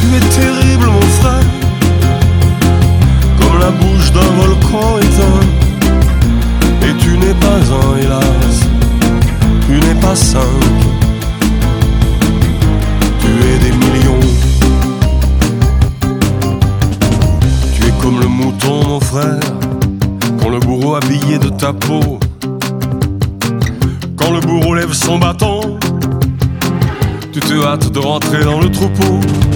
es terrible mon frère, comme la bouche d'un volcan éteint. Et tu n'es pas un, hélas, tu n'es pas cinq, tu es des millions. Tu es comme le mouton mon frère, quand le bourreau habillé de ta peau, le bourreau lève son bâton, tu te hâtes de rentrer dans le troupeau.